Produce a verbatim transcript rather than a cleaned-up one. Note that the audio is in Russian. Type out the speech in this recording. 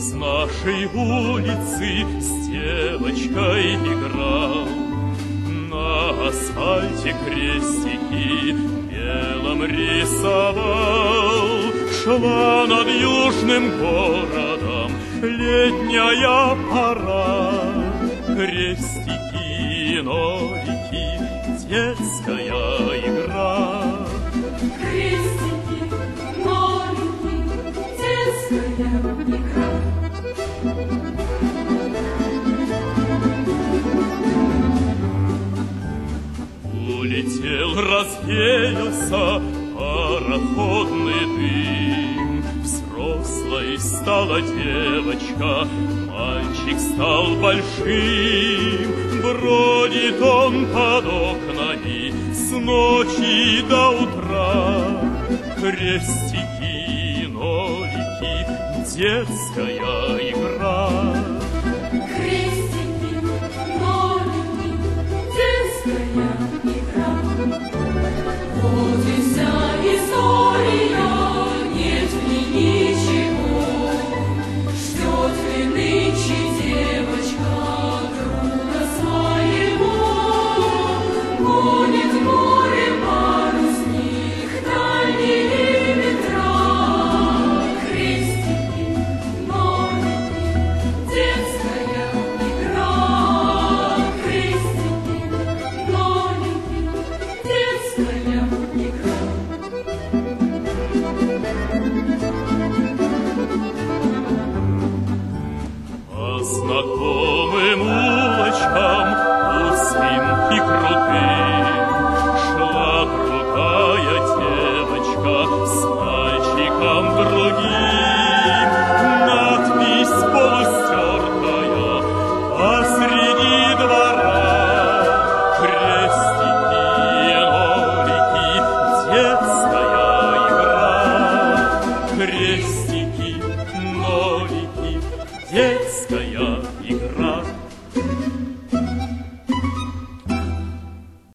С нашей улицы с девочкой играл, на асфальте крестики белым рисовал. Шла над южным городом летняя пора, крестики, нолики, детская игра. Крестики, нолики, детская игра. Улетел, развеялся пароходный дым, взрослой стала девочка, мальчик стал большим. Бродит он под окнами с ночи до утра. Крестики, нолики, детская игра. Крестики, нолики, детская игра. Вот и вся история, нет в ней ничего. Ждет ли нынче девочка друга своего? Гонит море парусник, дальние ветра. Крестики, нолики, детская игра. Крестики, нолики, детская игра. По знакомым улочкам, узким и крутым, шла другая девочка с мальчиком другим. Надпись полустертая посреди двора. Крестики, нолики, детская игра. Крестики, нолики, детская